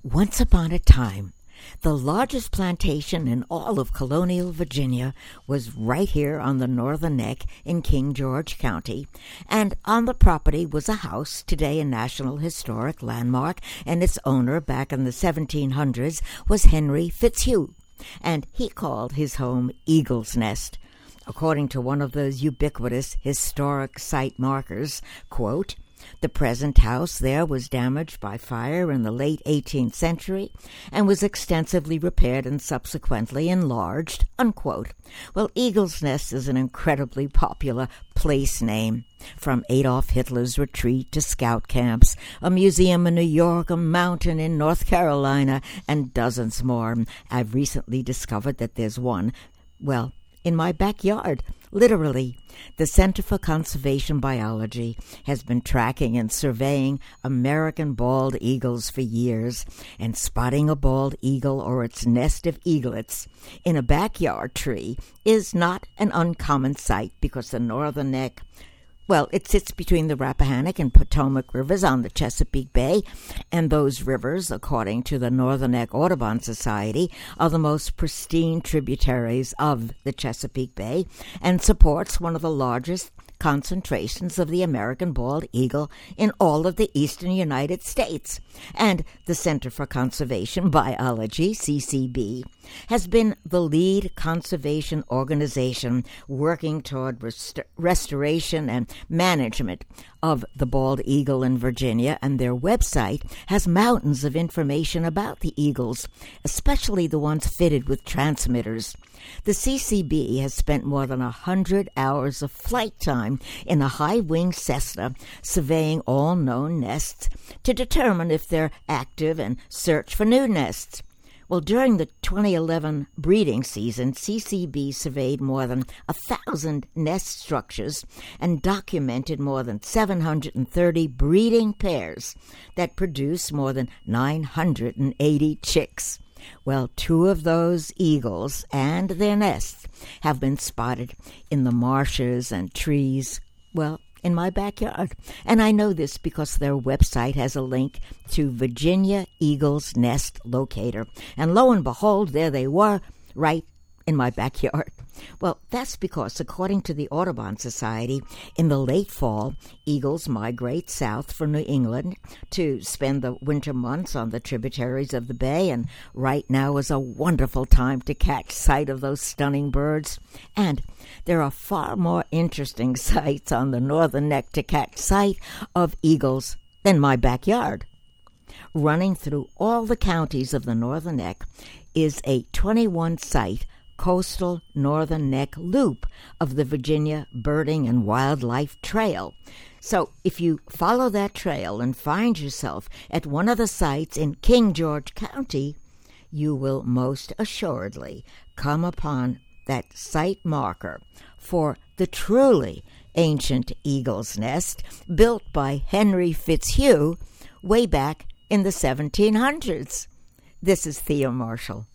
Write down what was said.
Once upon a time, the largest plantation in all of colonial Virginia was right here on the Northern Neck in King George County, and on the property was a house, today a National Historic Landmark, and its owner back in the 1700s was Henry Fitzhugh, and he called his home Eagle's Nest. According to one of those ubiquitous historic site markers, quote, "The present house there was damaged by fire in the late 18th century and was extensively repaired and subsequently enlarged," unquote. Well, Eagle's Nest is an incredibly popular place name. From Adolf Hitler's retreat to scout camps, a museum in New York, a mountain in North Carolina, and dozens more. I've recently discovered that there's one, well, in my backyard, literally. The Center for Conservation Biology has been tracking and surveying American bald eagles for years, and spotting a bald eagle or its nest of eaglets in a backyard tree is not an uncommon sight because the Northern Neck, well, it sits between the Rappahannock and Potomac rivers on the Chesapeake Bay, and those rivers, according to the Northern Neck Audubon Society, are the most pristine tributaries of the Chesapeake Bay and supports one of the largest concentrations of the American bald eagle in all of the eastern United States. And the Center for Conservation Biology, CCB, has been the lead conservation organization working toward restoration and management of the bald eagle in Virginia, and their website has mountains of information about the eagles, especially the ones fitted with transmitters. The CCB has spent more than 100 hours of flight time in a high-wing Cessna surveying all known nests to determine if they're active and search for new nests. Well, during the 2011 breeding season, CCB surveyed more than 1,000 nest structures and documented more than 730 breeding pairs that produced more than 980 chicks. Well, 2 of those eagles and their nests have been spotted in the marshes and trees, well, in my backyard. And I know this because their website has a link to Virginia Eagle's Nest Locator. And lo and behold, there they were, right in my backyard. Well, that's because, according to the Audubon Society, in the late fall, eagles migrate south from New England to spend the winter months on the tributaries of the bay, and right now is a wonderful time to catch sight of those stunning birds. And there are far more interesting sights on the Northern Neck to catch sight of eagles than my backyard. Running through all the counties of the Northern Neck is a 21-site coastal Northern Neck loop of the Virginia Birding and Wildlife Trail. So if you follow that trail and find yourself at one of the sites in King George County, you will most assuredly come upon that site marker for the truly ancient Eagle's Nest built by Henry Fitzhugh way back in the 1700s. This is Thea Marshall.